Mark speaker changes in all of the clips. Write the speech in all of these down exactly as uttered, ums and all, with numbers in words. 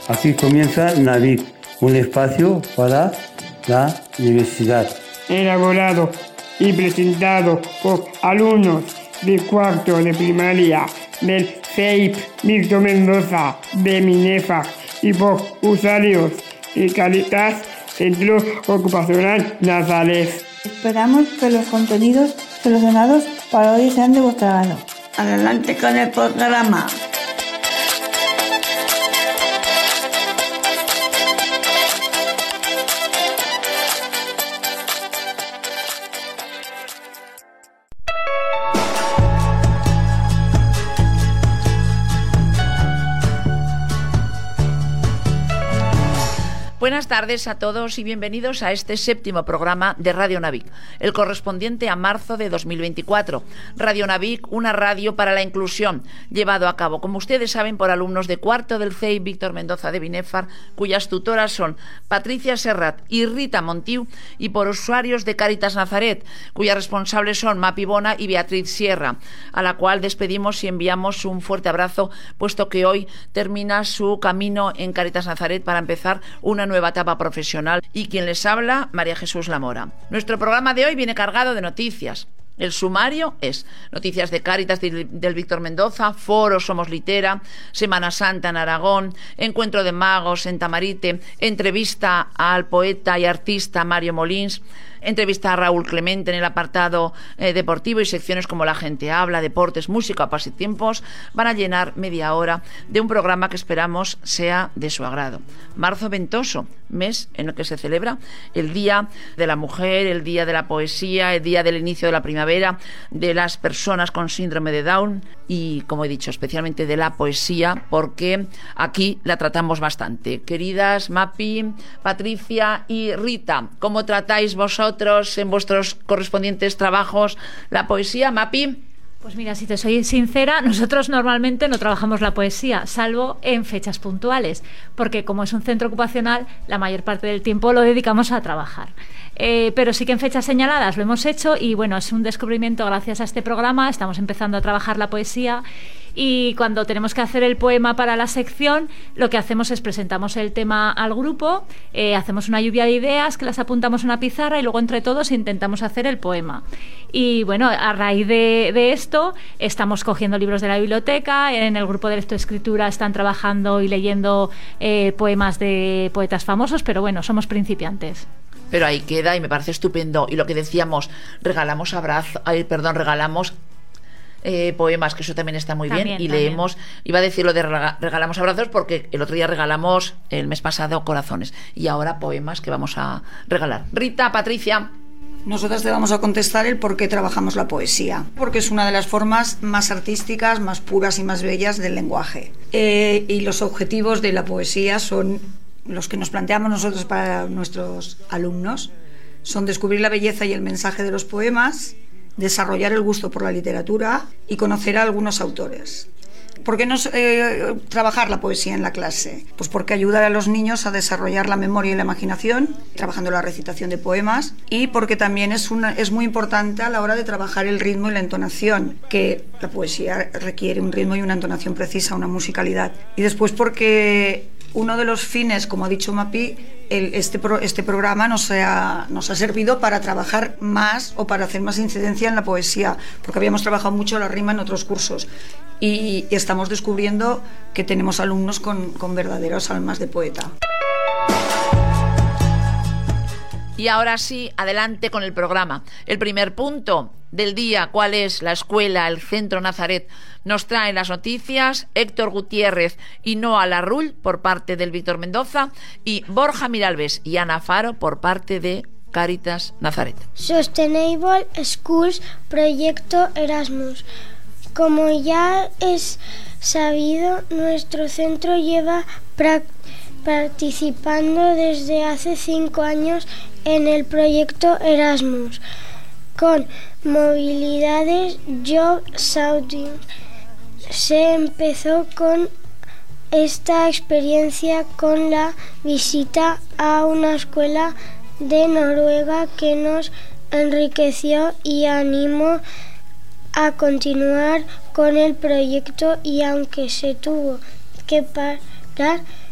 Speaker 1: Aquí comienza Navic, un espacio para la diversidad.
Speaker 2: Elaborado y presentado por alumnos de cuarto de primaria del C E I P Víctor Mendoza de Binefar y por usuarios de Cáritas Centro Ocupacional Nazaret.
Speaker 3: Esperamos que los contenidos seleccionados para hoy sean de vuestro agrado.
Speaker 4: Adelante con el programa.
Speaker 5: Buenas tardes a todos y bienvenidos a este séptimo programa de Radio Navic, el correspondiente a marzo de dos mil veinticuatro. Radio Navic, una radio para la inclusión, llevado a cabo, como ustedes saben, por alumnos de cuarto del C E I P Víctor Mendoza de Binefar, cuyas tutoras son Patricia Serrat y Rita Montiu, y por usuarios de Cáritas Nazaret, cuyas responsables son Mapi Bona y Beatriz Sierra, a la cual despedimos y enviamos un fuerte abrazo, puesto que hoy termina su camino en Cáritas Nazaret para empezar una nueva etapa profesional. Y quien les habla, María Jesús Lamora. Nuestro programa de hoy viene cargado de noticias. El sumario es noticias de Cáritas del Víctor Mendoza, Foro Somos Litera, Semana Santa en Aragón, Encuentro de Magos en Tamarite, entrevista al poeta y artista Mario Molins, entrevista a Raúl Clemente en el apartado eh, deportivo, y secciones como La Gente Habla, Deportes, Música, Pasatiempos van a llenar media hora de un programa que esperamos sea de su agrado. Marzo ventoso, mes en el que se celebra el Día de la Mujer, el Día de la Poesía, el Día del inicio de la primavera, de las personas con síndrome de Down y, como he dicho, especialmente de la poesía, porque aquí la tratamos bastante. Queridas Mapi, Patricia y Rita, ¿cómo tratáis vosotros en vuestros correspondientes trabajos la poesía, Mapi?
Speaker 6: Pues mira, si te soy sincera, nosotros normalmente no trabajamos la poesía, salvo en fechas puntuales, porque como es un centro ocupacional, la mayor parte del tiempo lo dedicamos a trabajar. Eh, pero sí que en fechas señaladas lo hemos hecho y bueno, es un descubrimiento gracias a este programa, estamos empezando a trabajar la poesía. Y cuando tenemos que hacer el poema para la sección, lo que hacemos es presentamos el tema al grupo, eh, hacemos una lluvia de ideas que las apuntamos en una pizarra y luego entre todos intentamos hacer el poema. Y bueno, a raíz de, de esto estamos cogiendo libros de la biblioteca, en el grupo de lectoescritura están trabajando y leyendo eh, poemas de poetas famosos, pero bueno, somos principiantes.
Speaker 5: Pero ahí queda y me parece estupendo. Y lo que decíamos, regalamos abrazo, ay, perdón, regalamos Eh, poemas, que eso también está muy
Speaker 6: también,
Speaker 5: bien, y
Speaker 6: también.
Speaker 5: leemos, iba a decir lo de rega- regalamos abrazos porque el otro día regalamos, el mes pasado, corazones, y ahora poemas que vamos a regalar. Rita, Patricia.
Speaker 4: Nosotras te vamos a contestar el por qué trabajamos la poesía, porque es una de las formas más artísticas, más puras y más bellas del lenguaje. Eh, y los objetivos de la poesía son los que nos planteamos nosotros para nuestros alumnos, son descubrir la belleza y el mensaje de los poemas, desarrollar el gusto por la literatura y conocer a algunos autores. ¿Por qué no eh, trabajar la poesía en la clase? Pues porque ayuda a los niños a desarrollar la memoria y la imaginación, trabajando la recitación de poemas, y porque también es, una, es muy importante a la hora de trabajar el ritmo y la entonación, que la poesía requiere un ritmo y una entonación precisa, una musicalidad. Y después porque uno de los fines, como ha dicho Mapi, el, este, pro, este programa nos ha, nos ha servido para trabajar más o para hacer más incidencia en la poesía, porque habíamos trabajado mucho la rima en otros cursos y, y estamos descubriendo que tenemos alumnos con, con verdaderas almas de poeta.
Speaker 5: Y ahora sí, adelante con el programa. El primer punto del día, ¿cuál es? La escuela, el Centro Nazaret, nos trae las noticias Héctor Gutiérrez y Noa Larrull por parte del Víctor Mendoza, y Borja Miralbes y Ana Faro por parte de Cáritas Nazaret.
Speaker 7: Sustainable Schools, proyecto Erasmus. Como ya es sabido, nuestro centro lleva pra- participando desde hace cinco años en el proyecto Erasmus, con movilidades Job Shouting. Se empezó con esta experiencia con la visita a una escuela de Noruega que nos enriqueció y animó a continuar con el proyecto, y aunque se tuvo que parar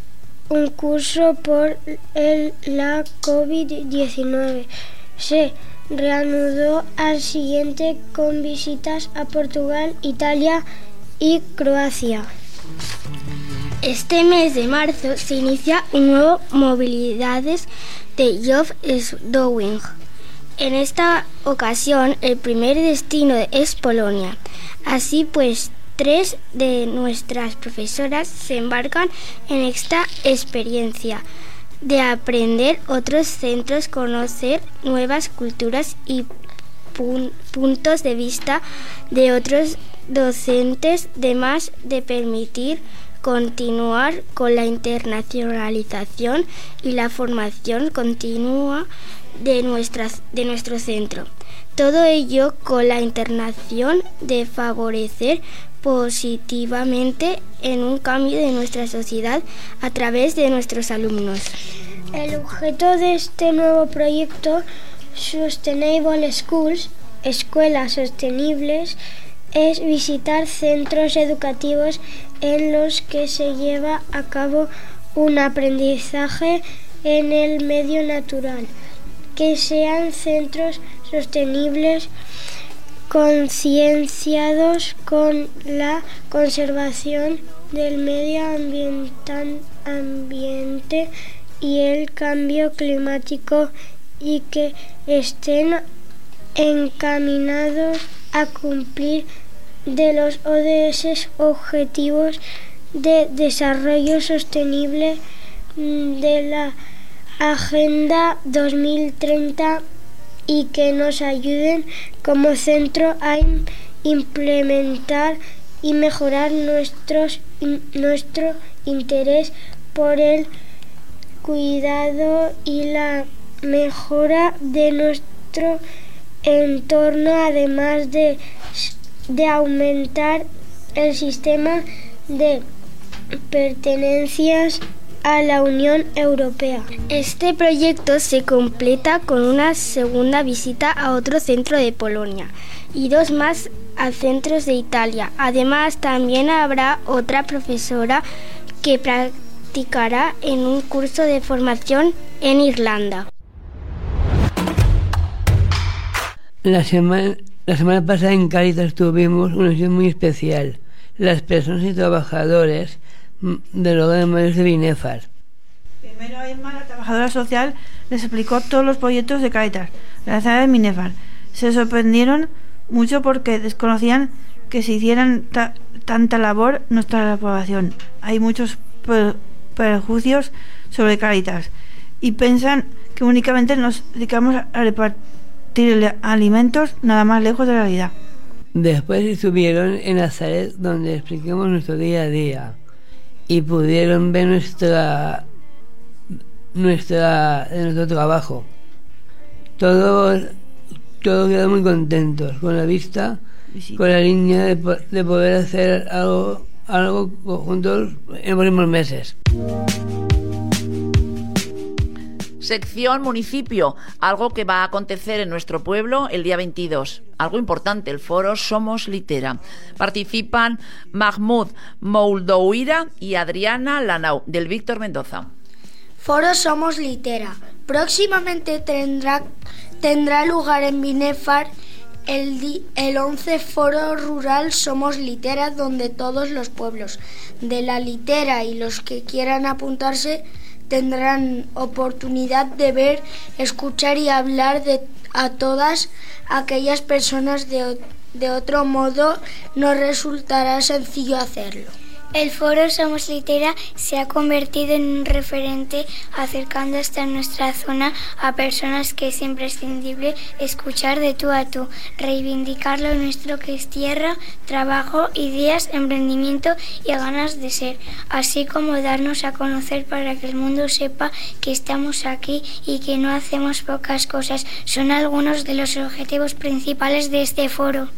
Speaker 7: un curso por el, la covid diecinueve. Se reanudó al siguiente con visitas a Portugal, Italia y Croacia. Este mes de marzo se inicia un nuevo Movilidades de Job is Doing. En esta ocasión, el primer destino es Polonia. Así pues, tres de nuestras profesoras se embarcan en esta experiencia de aprender otros centros, conocer nuevas culturas y pun- puntos de vista de otros docentes, además de permitir continuar con la internacionalización y la formación continua de, nuestras, de nuestro centro. Todo ello con la intención de favorecer positivamente en un cambio de nuestra sociedad a través de nuestros alumnos. El objeto de este nuevo proyecto, Sustainable Schools, Escuelas Sostenibles, es visitar centros educativos en los que se lleva a cabo un aprendizaje en el medio natural, que sean centros sostenibles, concienciados con la conservación del medio ambiente y el cambio climático, y que estén encaminados a cumplir de los O D S, Objetivos de Desarrollo Sostenible de la Agenda dos mil treinta, y que nos ayuden como centro a implementar y mejorar nuestros, nuestro interés por el cuidado y la mejora de nuestro entorno, además de, de aumentar el sistema de pertenencias a la Unión Europea. Este proyecto se completa con una segunda visita a otro centro de Polonia y dos más a centros de Italia. Además, también habrá otra profesora que practicará en un curso de formación en Irlanda.
Speaker 1: La semana, la semana pasada en Cáritas tuvimos una sesión muy especial. Las personas y trabajadores del hogar de mayores de Binefar.
Speaker 3: Primero Irma, la trabajadora social, les explicó todos los proyectos de Cáritas realizados en Binefar. Se sorprendieron mucho porque desconocían que se hicieran ta- tanta labor en nuestra población. Hay muchos per- perjuicios sobre Cáritas y piensan que únicamente nos dedicamos a repartir alimentos, nada más lejos de la realidad.
Speaker 1: Después estuvieron en Nazaret, donde explicamos nuestro día a día, y pudieron ver nuestra nuestra nuestro trabajo. Todos todos quedaron muy contentos con la vista, sí, con la línea de, de poder hacer algo algo juntos en los próximos meses.
Speaker 5: Sección Municipio, algo que va a acontecer en nuestro pueblo el día veintidós. Algo importante, el foro Somos Litera. Participan Mahmoud Moldouira y Adriana Lanau, del Víctor Mendoza.
Speaker 7: Foro Somos Litera. Próximamente tendrá, tendrá lugar en Binefar el, di, el once Foro Rural Somos Litera, donde todos los pueblos de la Litera y los que quieran apuntarse tendrán oportunidad de ver, escuchar y hablar de, a todas aquellas personas. De, de otro modo no resultará sencillo hacerlo. El foro Somos Litera se ha convertido en un referente, acercando hasta nuestra zona a personas que es imprescindible escuchar de tú a tú, reivindicar lo nuestro, que es tierra, trabajo, ideas, emprendimiento y ganas de ser, así como darnos a conocer para que el mundo sepa que estamos aquí y que no hacemos pocas cosas. Son algunos de los objetivos principales de este foro.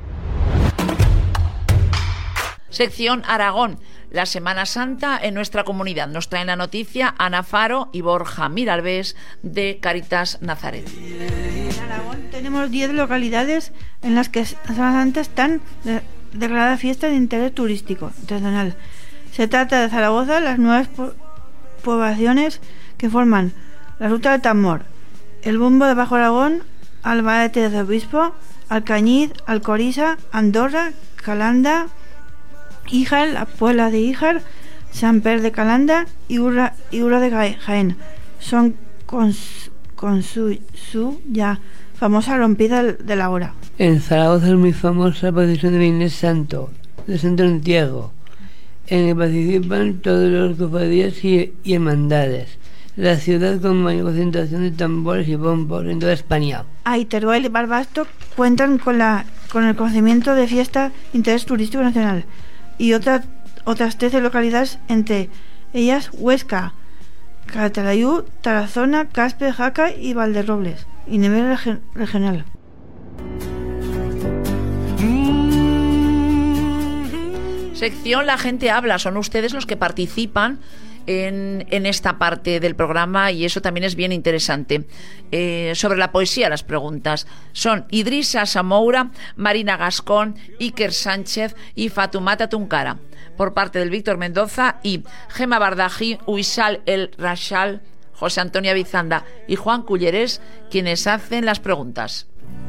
Speaker 5: Sección Aragón, la Semana Santa en nuestra comunidad. Nos traen la noticia Ana Faro y Borja Miralbés de Cáritas Nazaret.
Speaker 3: En Aragón tenemos diez localidades en las que la Semana Santa están de, declaradas fiestas de interés turístico internacional. Se trata de Zaragoza, las nuevas poblaciones que forman la Ruta del Tambor, el Bumbo de Bajo Aragón, Albaete de Obispo, Alcañiz, Alcoriza, Andorra, Calanda, Híjar, la Puebla de Híjar, San Per de Calanda y Ura, y Ura de Jaén. Son con, con su, su ya famosa rompida de la hora.
Speaker 1: En Zaragoza es muy famosa la procesión de Viernes Santo, de Santo Entierro, en el que participan todos los cofradías y, y hermandades. La ciudad con mayor concentración de tambores y bombos en toda España.
Speaker 3: Ahí, Teruel y Barbastro cuentan con la con el conocimiento de fiesta de interés turístico nacional y otras otras trece localidades, entre ellas Huesca, Calatayud, Tarazona, Caspe, Jaca y Valderrobles, y nivel regi- regional.
Speaker 5: Sección La gente habla, son ustedes los que participan en, en esta parte del programa y eso también es bien interesante. Eh, sobre la poesía, las preguntas son Idrissa Samoura, Marina Gascón, Iker Sánchez y Fatumata Tunkara, por parte del Víctor Mendoza, y Gema Bardají, Uisal El Rachal, José Antonio Bizanda y Juan Cullerés, quienes hacen las preguntas.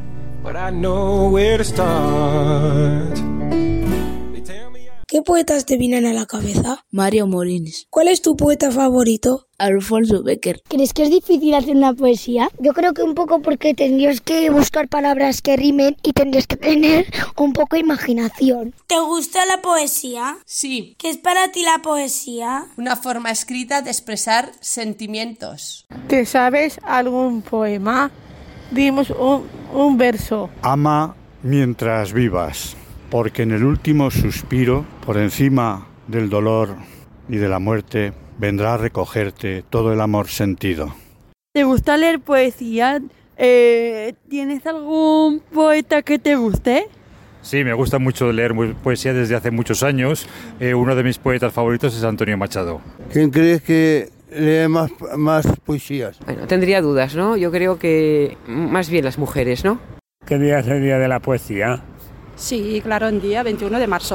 Speaker 8: ¿Qué poetas te vienen a la cabeza?
Speaker 9: Mario Molins.
Speaker 8: ¿Cuál es tu poeta favorito?
Speaker 9: Alfonso Becker.
Speaker 7: ¿Crees que es difícil hacer una poesía? Yo creo que un poco porque tendrías que buscar palabras que rimen y tendrías que tener un poco de imaginación.
Speaker 8: ¿Te gusta la poesía?
Speaker 10: Sí.
Speaker 8: ¿Qué es para ti la poesía?
Speaker 10: Una forma escrita de expresar sentimientos.
Speaker 11: ¿Te sabes algún poema? Dimos un, un verso.
Speaker 12: Ama mientras vivas, porque en el último suspiro, por encima del dolor y de la muerte, vendrá a recogerte todo el amor sentido.
Speaker 11: ¿Te gusta leer poesía? Eh, ¿Tienes algún poeta que te guste?
Speaker 13: Sí, me gusta mucho leer poesía desde hace muchos años. Eh, uno de mis poetas favoritos es Antonio Machado.
Speaker 14: ¿Quién crees que lee más, más poesías?
Speaker 15: Bueno, tendría dudas, ¿no? Yo creo que más bien las mujeres, ¿no?
Speaker 16: ¿Qué día es el día de la poesía?
Speaker 17: Sí, claro, el día veintiuno de marzo.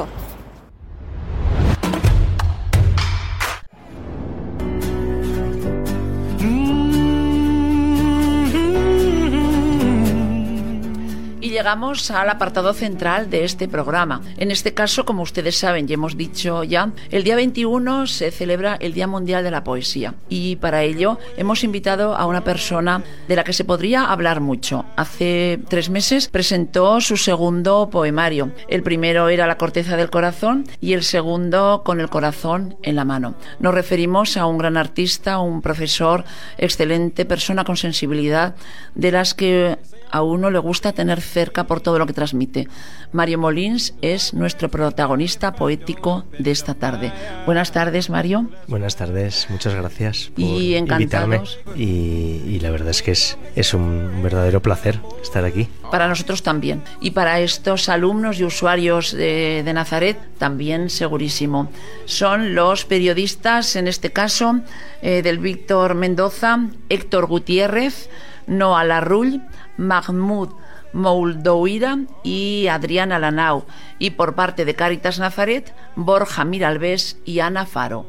Speaker 5: Y llegamos al apartado central de este programa. En este caso, como ustedes saben y hemos dicho ya, el día veintiuno se celebra el Día Mundial de la Poesía. Y para ello hemos invitado a una persona de la que se podría hablar mucho. Hace tres meses presentó su segundo poemario. El primero era La corteza del corazón y el segundo Con el corazón en la mano. Nos referimos a un gran artista, un profesor excelente, persona con sensibilidad, de las que a uno le gusta tener cerca por todo lo que transmite. Mario Molins es nuestro protagonista poético de esta tarde. Buenas tardes, Mario.
Speaker 18: Buenas tardes, muchas gracias por
Speaker 5: y
Speaker 18: invitarnos. Y, y la verdad es que es, es un verdadero placer estar aquí.
Speaker 5: Para nosotros también. Y para estos alumnos y usuarios de, de Nazaret también segurísimo. Son los periodistas, en este caso, eh, del Víctor Mendoza, Héctor Gutiérrez, Noa Larrull, Mahmoud Moldouira y Adriana Lanau, y por parte de Cáritas Nazaret, Borja Miralbés y Ana Faro.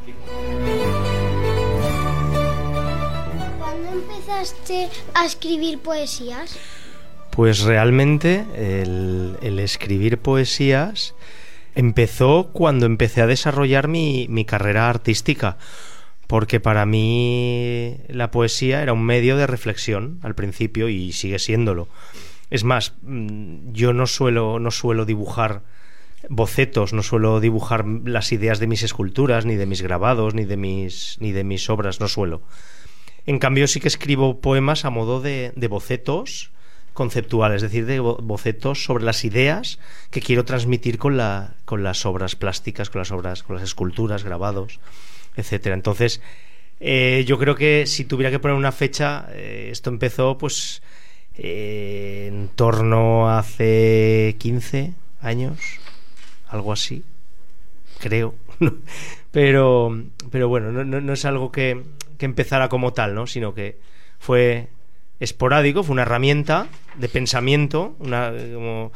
Speaker 7: ¿Cuándo empezaste a escribir poesías?
Speaker 18: Pues realmente el, el escribir poesías empezó cuando empecé a desarrollar mi, mi carrera artística. Porque para mí la poesía era un medio de reflexión al principio y sigue siéndolo. Es más, yo no suelo, no suelo dibujar bocetos, no suelo dibujar las ideas de mis esculturas, ni de mis grabados, ni de mis, ni de mis obras, no suelo. En cambio sí que escribo poemas a modo de, de bocetos conceptuales, es decir, de bocetos sobre las ideas que quiero transmitir con, la, con las obras plásticas, con las obras, con las esculturas, grabados, etcétera. Entonces, eh, yo creo que si tuviera que poner una fecha, eh, esto empezó pues eh, en torno a hace quince años, algo así, creo. pero, pero bueno, no, no, no es algo que, que empezara como tal, ¿no? Sino que fue esporádico, fue una herramienta de pensamiento, una como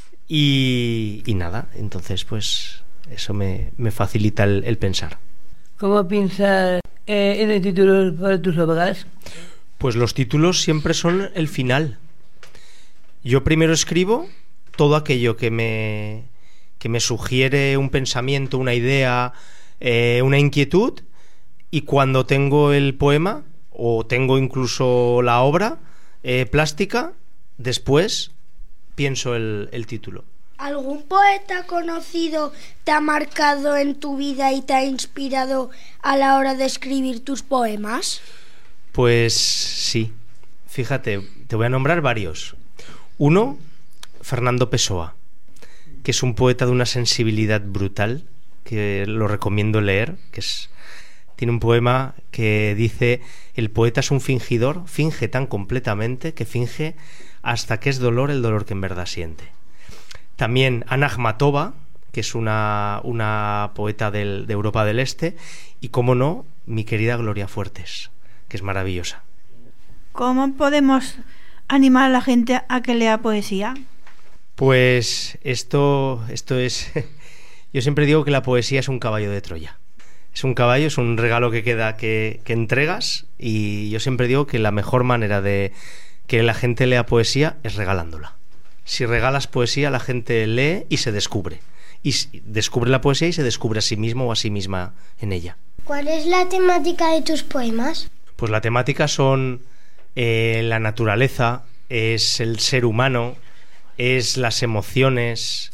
Speaker 18: y, y nada, entonces pues eso me, me facilita el, el pensar.
Speaker 1: ¿Cómo piensas eh, en el título para tus obras?
Speaker 18: Pues los títulos siempre son el final. Yo primero escribo todo aquello que me, que me sugiere un pensamiento, una idea, eh, una inquietud, y cuando tengo el poema o tengo incluso la obra eh, plástica, después pienso el, el título.
Speaker 7: ¿Algún poeta conocido te ha marcado en tu vida y te ha inspirado a la hora de escribir tus poemas?
Speaker 18: Pues sí. Fíjate, te voy a nombrar varios. Uno, Fernando Pessoa, que es un poeta de una sensibilidad brutal, que lo recomiendo leer, que es, tiene un poema que dice: el poeta es un fingidor, finge tan completamente que finge hasta que es dolor el dolor que en verdad siente. También Ana Akhmatova, que es una, una poeta del, de Europa del Este, y cómo no, mi querida Gloria Fuertes, que es maravillosa.
Speaker 3: ¿Cómo podemos animar a la gente a que lea poesía?
Speaker 18: Pues esto, esto es... Yo siempre digo que la poesía es un caballo de Troya. Es un caballo, es un regalo que queda, que, que entregas, y yo siempre digo que la mejor manera de que la gente lea poesía es regalándola. Si regalas poesía, la gente lee y se descubre. Y descubre la poesía y se descubre a sí mismo o a sí misma en ella.
Speaker 7: ¿Cuál es la temática de tus poemas?
Speaker 18: Pues la temática son eh, la naturaleza, es el ser humano, es las emociones,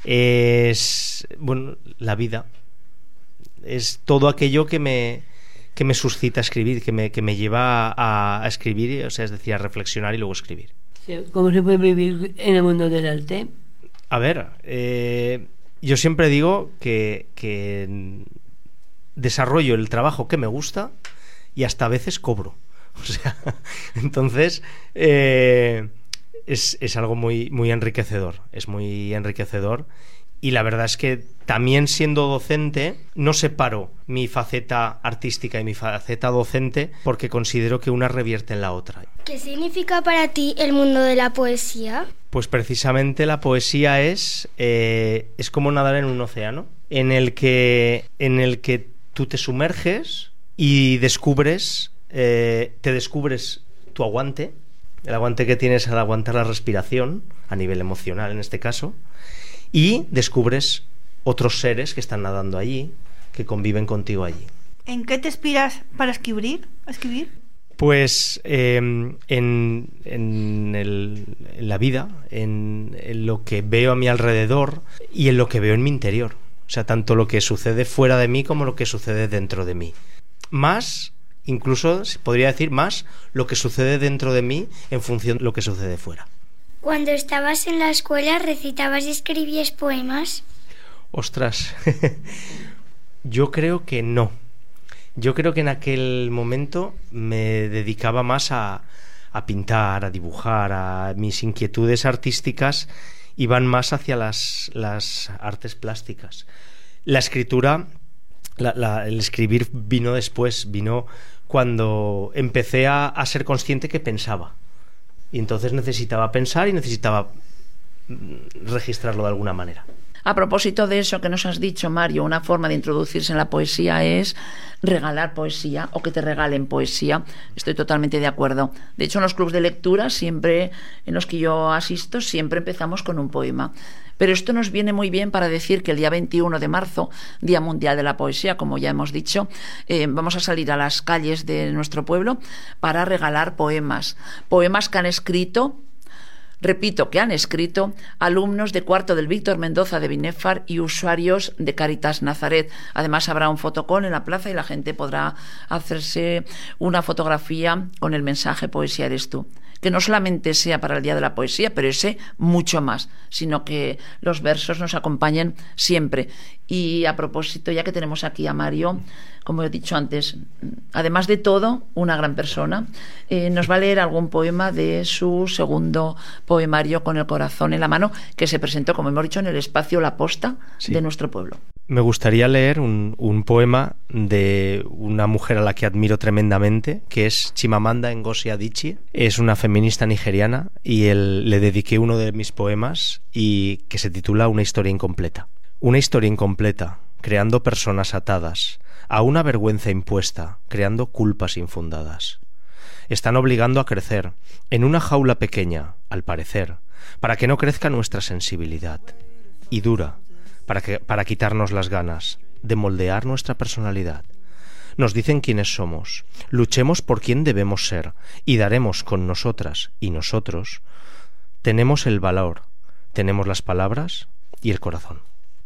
Speaker 18: es bueno, la vida. Es todo aquello que me, que me suscita a escribir, que me, que me lleva a, a escribir, o sea, es decir, a reflexionar y luego escribir.
Speaker 1: ¿Cómo se puede vivir en el mundo del arte?
Speaker 18: A ver, eh, yo siempre digo que, que desarrollo el trabajo que me gusta y hasta a veces cobro. O sea, entonces eh, es, es algo muy, muy enriquecedor, es muy enriquecedor. Y la verdad es que también siendo docente no separo mi faceta artística y mi faceta docente, porque considero que una revierte en la otra.
Speaker 7: ¿Qué significa para ti el mundo de la poesía?
Speaker 18: Pues precisamente la poesía es, eh, es como nadar en un océano en el que, en el que tú te sumerges y descubres, eh, te descubres tu aguante, el aguante que tienes al aguantar la respiración, a nivel emocional en este caso, y descubres otros seres que están nadando allí, que conviven contigo allí.
Speaker 3: ¿En qué te inspiras para escribir? ¿Escribir?
Speaker 18: Pues eh, en, en, el, en la vida, en, en lo que veo a mi alrededor y en lo que veo en mi interior. O sea, tanto lo que sucede fuera de mí como lo que sucede dentro de mí. Más, incluso podría decir más, lo que sucede dentro de mí en función de lo que sucede fuera.
Speaker 7: Cuando estabas en la escuela, ¿recitabas y escribías poemas?
Speaker 18: Ostras, yo creo que no. Yo creo que en aquel momento me dedicaba más a, a pintar, a dibujar, a mis inquietudes artísticas iban más hacia las, las artes plásticas. La escritura, la, la, el escribir vino después, vino cuando empecé a, a ser consciente que pensaba. Y entonces necesitaba pensar y necesitaba registrarlo de alguna manera.
Speaker 5: A propósito de eso que nos has dicho, Mario, una forma de introducirse en la poesía es regalar poesía o que te regalen poesía. Estoy totalmente de acuerdo. De hecho, en los clubes de lectura, siempre en los que yo asisto, siempre empezamos con un poema. Pero esto nos viene muy bien para decir que el día veintiuno de marzo, Día Mundial de la Poesía, como ya hemos dicho, eh, vamos a salir a las calles de nuestro pueblo para regalar poemas. Poemas que han escrito, repito, que han escrito alumnos de cuarto del Víctor Mendoza de Binefar y usuarios de Caritas Nazaret. Además habrá un fotocall en la plaza y la gente podrá hacerse una fotografía con el mensaje "Poesía eres tú". Que no solamente sea para el Día de la Poesía, pero ese mucho más, sino que los versos nos acompañen siempre. Y a propósito, ya que tenemos aquí a Mario, como he dicho antes, además de todo, una gran persona, eh, nos va a leer algún poema de su segundo poemario Con el corazón en la mano, que se presentó, como hemos dicho, en el espacio La Posta, sí, de nuestro pueblo.
Speaker 18: Me gustaría leer un, un poema de una mujer a la que admiro tremendamente, que es Chimamanda Ngozi Adichie. Es una feminista nigeriana y el, le dediqué uno de mis poemas y que se titula Una historia incompleta. Una historia incompleta, creando personas atadas, a una vergüenza impuesta, creando culpas infundadas. Están obligando a crecer, en una jaula pequeña, al parecer, para que no crezca nuestra sensibilidad, y dura, para, que, para quitarnos las ganas de moldear nuestra personalidad. Nos dicen quiénes somos, luchemos por quién debemos ser, y daremos con nosotras y nosotros. Tenemos el valor, tenemos las palabras y el corazón.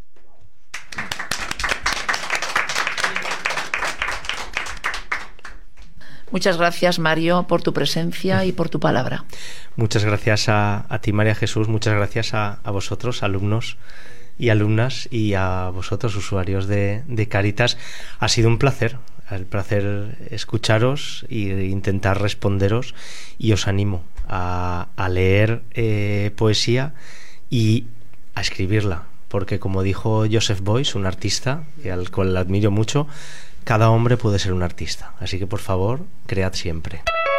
Speaker 5: Muchas gracias, Mario, por tu presencia y por tu palabra.
Speaker 18: Muchas gracias a, a ti, María Jesús, muchas gracias a, a vosotros, alumnos y alumnas, y a vosotros, usuarios de, de Cáritas. Ha sido un placer, el placer escucharos e intentar responderos, y os animo a, a leer eh, poesía y a escribirla, porque como dijo Joseph Beuys, un artista al cual admiro mucho, cada hombre puede ser un artista, así que por favor, cread siempre.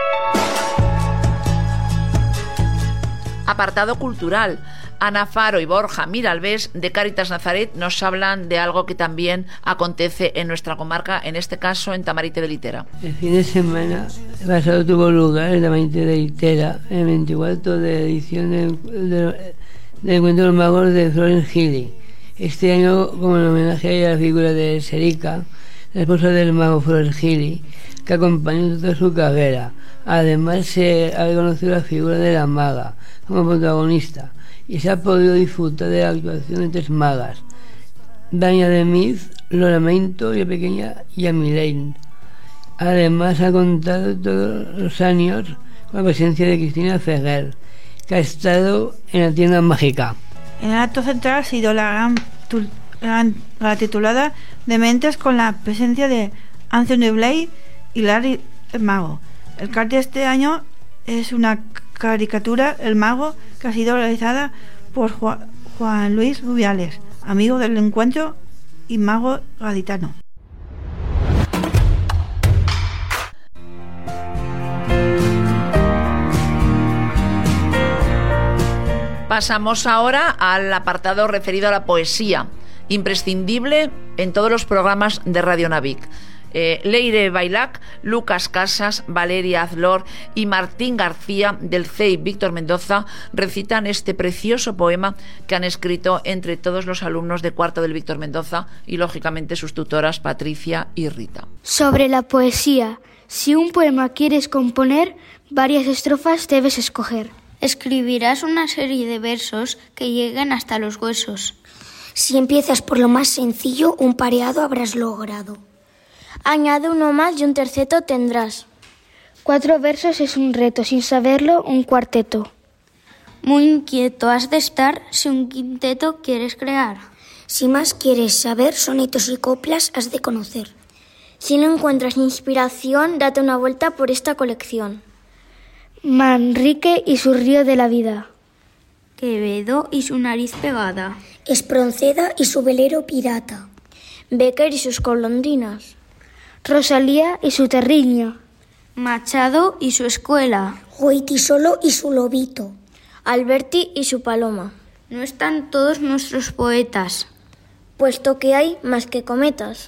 Speaker 5: Apartado cultural. Ana Faro y Borja Miralbés de Cáritas Nazaret nos hablan de algo que también acontece en nuestra comarca, en este caso en Tamarite de Litera.
Speaker 1: El fin de semana pasado tuvo lugar en Tamarite de Litera el veinticuatro de edición del, del, del Encuentro de los Magos de Florence Healy. Este año, como en homenaje a la figura de Serica, la esposa del mago Florence Healy, que acompañó toda su carrera. Además, se ha reconocido la figura de la maga como protagonista, y se ha podido disfrutar de la actuación de tres magas: Dania de Miz, Lola Meinto y la pequeña Yami Lane. Además, ha contado todos los años con la presencia de Cristina Ferrer, que ha estado en la tienda mágica.
Speaker 3: En el acto central ha sido la gran, la, la titulada Dementes, con la presencia de Anthony Blake y Larry el Mago. El cartel de este año es una caricatura, El Mago, que ha sido realizada por Juan, Juan Luis Rubiales, amigo del encuentro y mago gaditano.
Speaker 5: Pasamos ahora al apartado referido a la poesía, imprescindible en todos los programas de Radio Navic. Eh, Leire Bailac, Lucas Casas, Valeria Azlor y Martín García del C E I Víctor Mendoza recitan este precioso poema que han escrito entre todos los alumnos de cuarto del Víctor Mendoza y lógicamente sus tutoras Patricia y Rita.
Speaker 7: Sobre la poesía. Si un poema quieres componer, varias estrofas debes escoger.
Speaker 19: Escribirás una serie de versos que lleguen hasta los huesos.
Speaker 8: Si empiezas por lo más sencillo, un pareado habrás logrado.
Speaker 19: Añade uno más y un terceto tendrás.
Speaker 7: Cuatro versos es un reto, sin saberlo, un cuarteto.
Speaker 19: Muy inquieto has de estar si un quinteto quieres crear.
Speaker 8: Si más quieres saber, sonetos y coplas has de conocer.
Speaker 19: Si no encuentras inspiración, date una vuelta por esta colección.
Speaker 7: Manrique y su río de la vida.
Speaker 19: Quevedo y su nariz pegada.
Speaker 8: Espronceda y su velero pirata.
Speaker 19: Bécquer y sus golondrinas.
Speaker 7: Rosalía y su terriño.
Speaker 19: Machado y su escuela.
Speaker 8: Goitisolo y su lobito.
Speaker 19: Alberti y su paloma. No están todos nuestros poetas,
Speaker 7: puesto que hay más que cometas.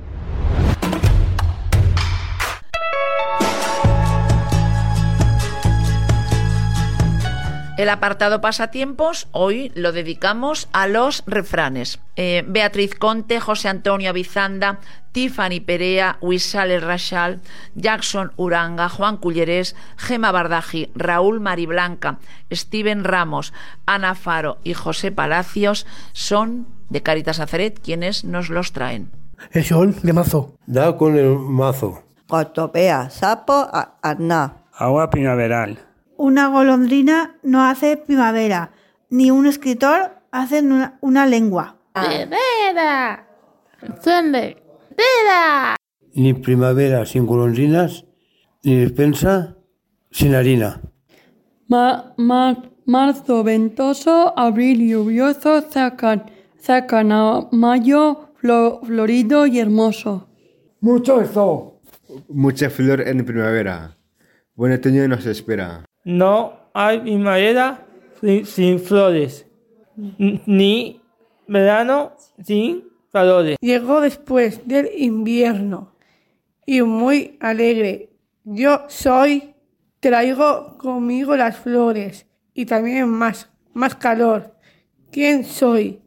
Speaker 5: El apartado pasatiempos hoy lo dedicamos a los refranes. Eh, Beatriz Conte, José Antonio Avizanda, Tiffany Perea, Wisal El Rachal, Jackson Uranga, Juan Cullerés, Gema Bardaji, Raúl Mariblanca, Steven Ramos, Ana Faro y José Palacios son de Cáritas Nazaret quienes nos los traen.
Speaker 20: El sol de mazo.
Speaker 14: Da con el mazo.
Speaker 21: Cotopea, sapo, arná.
Speaker 16: Agua primaveral.
Speaker 3: Una golondrina no hace primavera, ni un escritor hace una, una lengua.
Speaker 22: ¡Primavera! ¡Enciende! ¡Vida!
Speaker 14: Ni primavera sin golondrinas, ni despensa sin harina.
Speaker 11: Ma, ma, marzo ventoso, abril lluvioso, sacan, sacan a mayo flo, florido y hermoso.
Speaker 20: Mucho sol.
Speaker 23: Mucha flor en primavera. Buen otoño nos espera.
Speaker 24: No hay primavera sin, sin flores, ni verano sin calores.
Speaker 22: Llegó después del invierno y muy alegre. Yo soy, traigo conmigo las flores y también más, más calor. ¿Quién soy?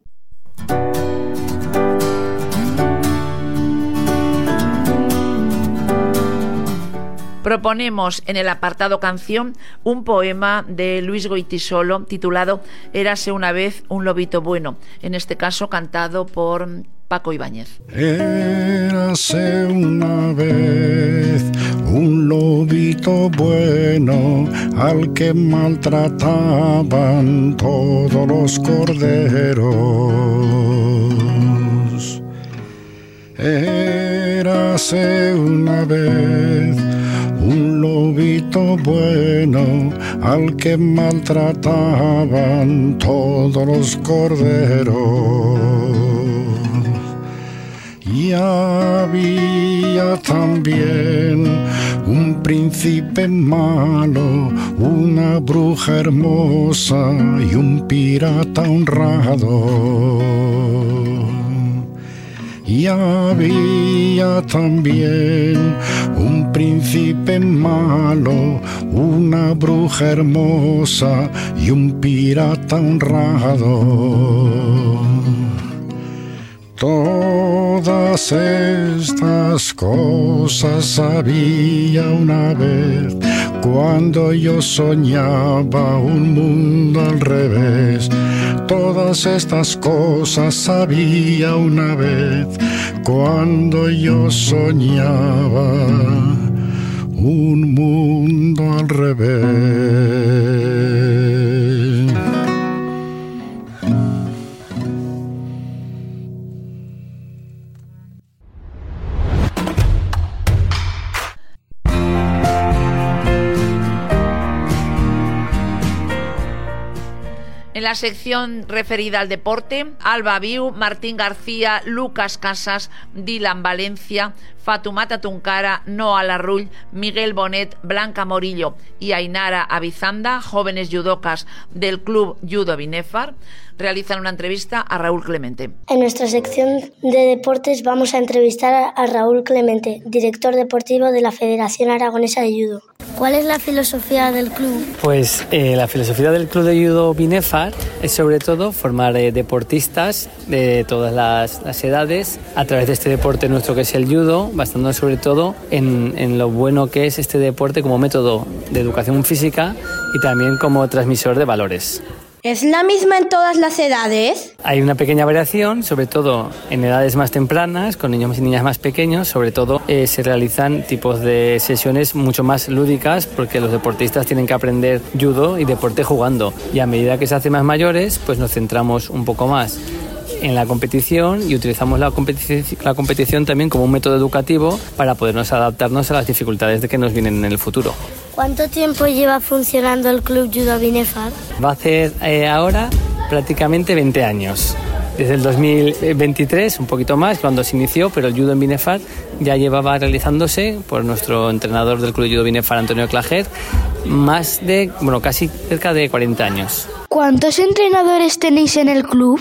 Speaker 5: Proponemos en el apartado canción un poema de Luis Goytisolo titulado Érase una vez un lobito bueno, en este caso cantado por Paco Ibáñez.
Speaker 2: Érase una vez un lobito bueno al que maltrataban todos los corderos. Érase una vez un lobito bueno al que maltrataban todos los corderos. Y había también un príncipe malo, una bruja hermosa y un pirata honrado. Y había también un príncipe malo, una bruja hermosa y un pirata honrado. Todas estas cosas había una vez, cuando yo soñaba un mundo al revés. Todas estas cosas había una vez, cuando yo soñaba un mundo al revés.
Speaker 5: En la sección referida al deporte, Alba Viu, Martín García, Lucas Casas, Dylan Valencia, Fatumata Tuncara, Noa Larrull, Miguel Bonet, Blanca Morillo y Ainara Avizanda, jóvenes judocas del Club Judo Binefar, realizan una entrevista a Raúl Clemente.
Speaker 7: En nuestra sección de deportes vamos a entrevistar a Raúl Clemente, director deportivo de la Federación Aragonesa de Judo. ¿Cuál es la filosofía del club?
Speaker 4: Pues eh, la filosofía del Club de Judo Binefar es sobre todo formar eh, deportistas de todas las, las edades a través de este deporte nuestro que es el judo, basándonos sobre todo en, en lo bueno que es este deporte como método de educación física y también como transmisor de valores.
Speaker 6: ¿Es la misma en todas las edades?
Speaker 4: Hay una pequeña variación, sobre todo en edades más tempranas, con niños y niñas más pequeños. Sobre todo eh, se realizan tipos de sesiones mucho más lúdicas porque los deportistas tienen que aprender judo y deporte jugando. Y a medida que se hacen más mayores, pues nos centramos un poco más en la competición y utilizamos la, competi- la competición también como un método educativo para podernos adaptarnos a las dificultades de que nos vienen en el futuro.
Speaker 7: ¿Cuánto tiempo lleva funcionando el Club Judo Binefar?
Speaker 4: Va a hacer eh, ahora prácticamente veinte años. Desde el dos mil veintitrés, un poquito más, cuando se inició, pero el judo en Binefar ya llevaba realizándose por nuestro entrenador del Club Judo Binefar, Antonio Clajer, más de, bueno, casi cerca de cuarenta años.
Speaker 7: ¿Cuántos entrenadores tenéis en el club?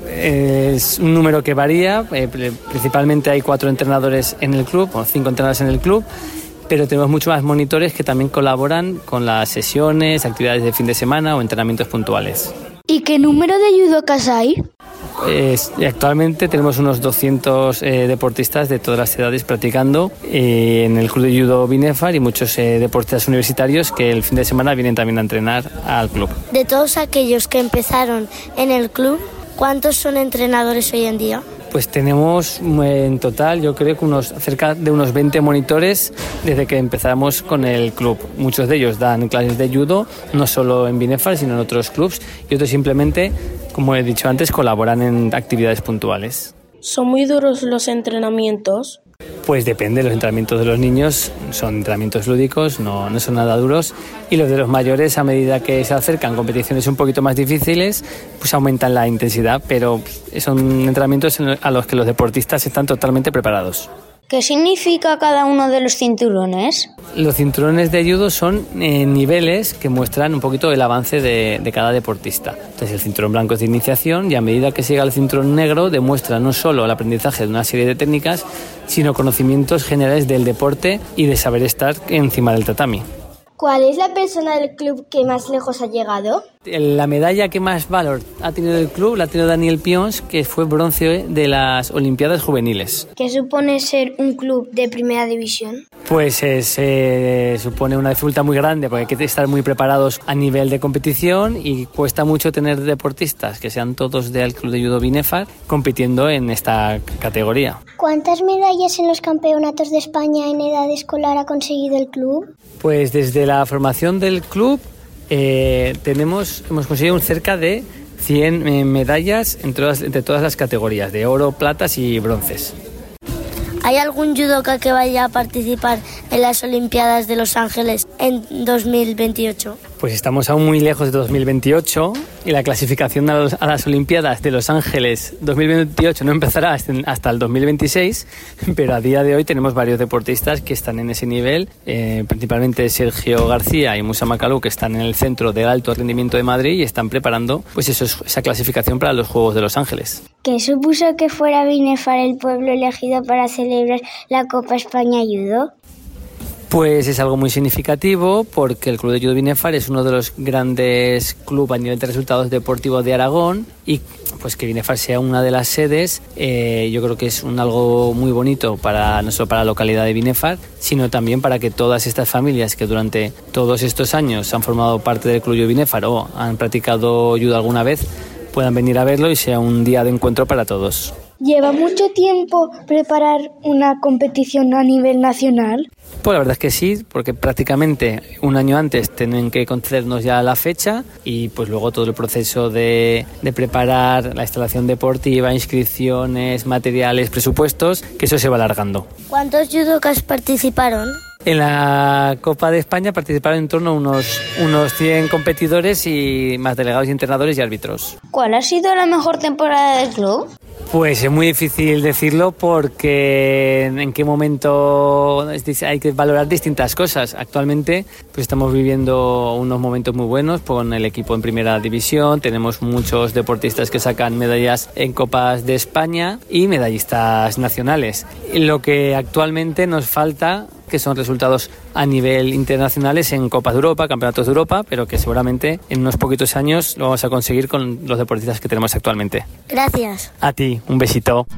Speaker 4: Es un número que varía, eh, principalmente hay cuatro entrenadores en el club, o cinco entrenadores en el club, pero tenemos muchos más monitores que también colaboran con las sesiones, actividades de fin de semana o entrenamientos puntuales.
Speaker 7: ¿Y qué número de judocas hay?
Speaker 4: Es, actualmente tenemos unos doscientos eh, deportistas de todas las edades practicando eh, en el Club de Judo Binefar y muchos eh, deportistas universitarios que el fin de semana vienen también a entrenar al club.
Speaker 7: De todos aquellos que empezaron en el club, ¿cuántos son entrenadores hoy en día?
Speaker 4: Pues tenemos en total, yo creo que unos cerca de unos veinte monitores desde que empezamos con el club. Muchos de ellos dan clases de judo, no solo en Binefar, sino en otros clubs, y otros simplemente, como he dicho antes, colaboran en actividades puntuales.
Speaker 6: ¿Son muy duros los entrenamientos?
Speaker 4: Pues depende, los entrenamientos de los niños son entrenamientos lúdicos, no, no son nada duros, y los de los mayores, a medida que se acercan competiciones un poquito más difíciles, pues aumentan la intensidad, pero son entrenamientos a los que los deportistas están totalmente preparados.
Speaker 6: ¿Qué significa cada uno de los cinturones?
Speaker 4: Los cinturones de judo son eh, niveles que muestran un poquito el avance de, de cada deportista. Entonces el cinturón blanco es de iniciación y a medida que se llega al cinturón negro demuestra no solo el aprendizaje de una serie de técnicas, sino conocimientos generales del deporte y de saber estar encima del tatami.
Speaker 7: ¿Cuál es la persona del club que más lejos ha llegado?
Speaker 4: La medalla que más valor ha tenido el club la ha tenido Daniel Pions, que fue bronce de las Olimpiadas Juveniles.
Speaker 7: ¿Qué supone ser un club de primera división?
Speaker 4: Pues es, eh, supone una dificultad muy grande porque hay que estar muy preparados a nivel de competición y cuesta mucho tener deportistas que sean todos del Club de Judo Binefar compitiendo en esta categoría.
Speaker 7: ¿Cuántas medallas en los campeonatos de España en edad escolar ha conseguido el club?
Speaker 4: Pues desde la formación del club eh, tenemos, hemos conseguido cerca de cien eh, medallas entre todas, entre todas las categorías, de oro, platas y bronces.
Speaker 6: ¿Hay algún judoka que vaya a participar en las Olimpiadas de Los Ángeles en dos mil veintiocho?
Speaker 4: Pues estamos aún muy lejos de dos mil veintiocho y la clasificación a, los, a las Olimpiadas de Los Ángeles dos mil veintiocho no empezará hasta el dos mil veintiséis, pero a día de hoy tenemos varios deportistas que están en ese nivel, eh, principalmente Sergio García y Musa Makalou, que están en el Centro de Alto Rendimiento de Madrid y están preparando pues eso, esa clasificación para los Juegos de Los Ángeles.
Speaker 7: ¿Qué supuso que fuera Binefar el pueblo elegido para celebrar la Copa España Judo?
Speaker 4: Pues es algo muy significativo porque el Club de Judo Binefar es uno de los grandes clubes a nivel de resultados deportivos de Aragón y pues que Binefar sea una de las sedes, eh, yo creo que es un algo muy bonito para no solo para la localidad de Binefar, sino también para que todas estas familias que durante todos estos años han formado parte del Club de Judo Binefar o han practicado judo alguna vez puedan venir a verlo y sea un día de encuentro para todos.
Speaker 7: ¿Lleva mucho tiempo preparar una competición a nivel nacional?
Speaker 4: Pues la verdad es que sí, porque prácticamente un año antes tienen que concedernos ya la fecha y pues luego todo el proceso de, de preparar la instalación deportiva, inscripciones, materiales, presupuestos, que eso se va alargando.
Speaker 6: ¿Cuántos judokas participaron?
Speaker 4: En la Copa de España participaron en torno a unos, unos cien competidores y más delegados y entrenadores y árbitros.
Speaker 6: ¿Cuál ha sido la mejor temporada del club?
Speaker 4: Pues es muy difícil decirlo porque en qué momento hay que valorar distintas cosas. Actualmente pues estamos viviendo unos momentos muy buenos con el equipo en primera división, tenemos muchos deportistas que sacan medallas en Copas de España y medallistas nacionales. Lo que actualmente nos falta que son resultados a nivel internacionales en Copas de Europa, Campeonatos de Europa, pero que seguramente en unos poquitos años lo vamos a conseguir con los deportistas que tenemos actualmente.
Speaker 6: Gracias.
Speaker 4: A ti, un besito.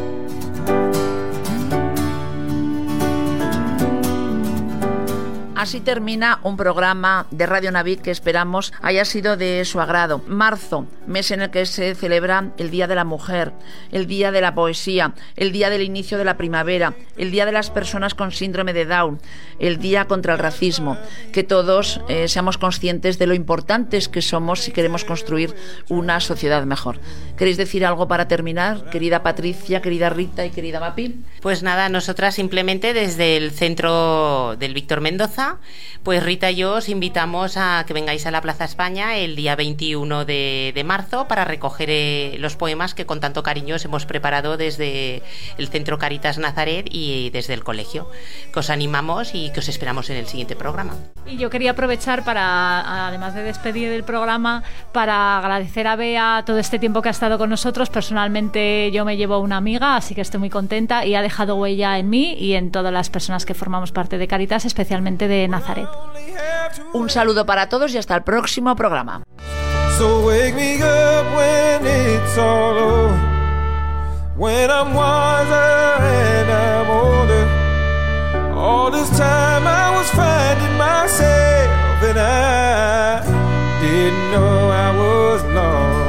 Speaker 5: Así termina un programa de Radio Navic que esperamos haya sido de su agrado. Marzo, mes en el que se celebra el Día de la Mujer, el Día de la Poesía, el Día del inicio de la primavera, el Día de las personas con síndrome de Down, el Día contra el racismo. Que todos eh, seamos conscientes de lo importantes que somos si queremos construir una sociedad mejor. ¿Queréis decir algo para terminar, querida Patricia, querida Rita y querida Mapi?
Speaker 9: Pues nada, nosotras simplemente desde el centro del Víctor Mendoza, pues Rita y yo os invitamos a que vengáis a la Plaza España el día veintiuno de, de marzo para recoger eh, los poemas que con tanto cariño os hemos preparado desde el Centro Caritas Nazaret y desde el colegio. Que os animamos y que os esperamos en el siguiente programa.
Speaker 10: Y yo quería aprovechar para, además de despedir el programa, para agradecer a Bea todo este tiempo que ha estado con nosotros. Personalmente yo me llevo una amiga, así que estoy muy contenta y ha dejado huella en mí y en todas las personas que formamos parte de Caritas, especialmente de Nazaret.
Speaker 5: Un saludo para todos y hasta el próximo programa.
Speaker 12: So wake me up when it's all over, when I'm wiser and I'm older. All this time I was finding myself and I didn't know I was lost.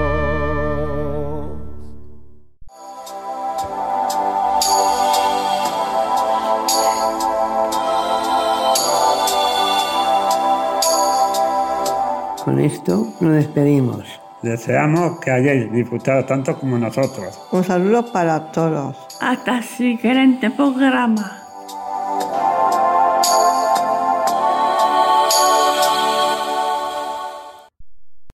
Speaker 1: Con esto nos despedimos.
Speaker 16: Deseamos que hayáis disfrutado tanto como nosotros.
Speaker 21: Un saludo para todos.
Speaker 11: Hasta el siguiente programa.